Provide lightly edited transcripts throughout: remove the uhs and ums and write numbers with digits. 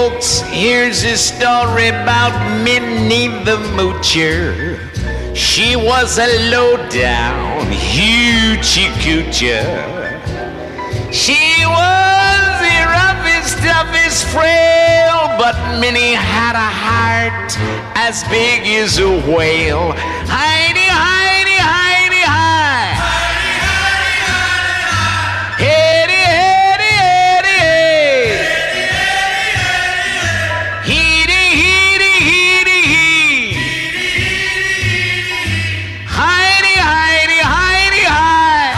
folks, here's a story about Minnie the Moocher. She was a low-down hoochie coocher. She was the roughest, toughest, frail, but Minnie had a heart as big as a whale. Heidi, Heidi, Heidi, hi. Heidi, Heidi, Heidi, hi. Heidi, Heidi, Heidi, hey. Heidi, Heidi, Heidi, he. Heidi, Heidi, Heidi, hi.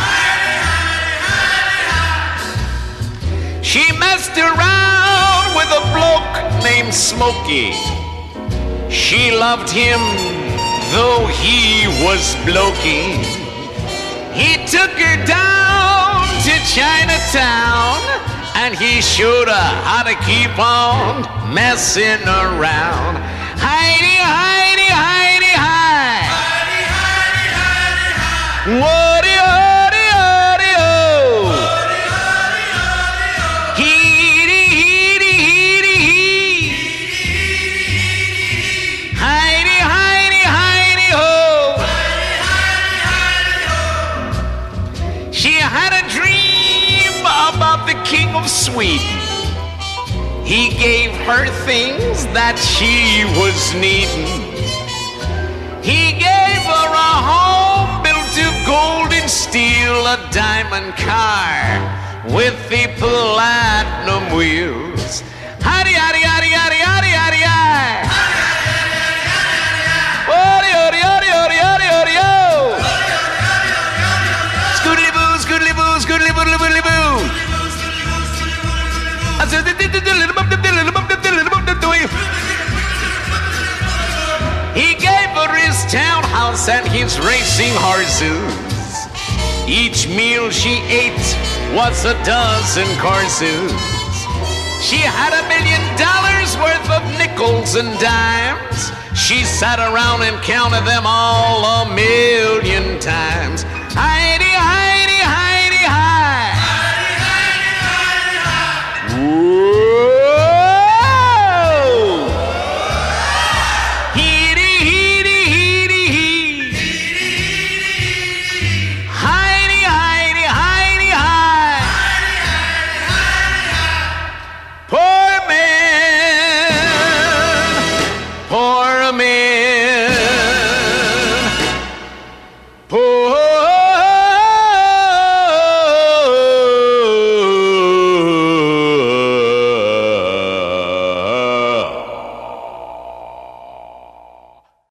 She messed around with a bloke named Smokey. She loved him, though he was blokey. He took her down to Chinatown, and he showed her how to keep on messing around. Heidi, Heidi, Heidi, hi. Heidi, Heidi, Heidi, hi. Woody, Woody, Woody, oh. Woody, Woody, Woody, oh. Heedy, heedy, heedy, he. Heidi, Heidi, Heidi, ho. Heidi, Heidi, Heidi, ho. She had a dream about the King of Sweden. He gave her things that she was needing. He gave her a home built of gold and steel, a diamond car with the platinum wheels. Howdy, howdy, howdy, howdy, howdy, howdy, howdy. Howdy, howdy, howdy, howdy, howdy, howdy, ho. Scoodly boo, scoodly boo, scoodly boo, scoodly boo. He gave her his townhouse and his racing horses. Each meal she ate was a dozen courses. She had $1 million worth of nickels and dimes. She sat around and counted them all 1,000,000 times. Heidi, Heidi.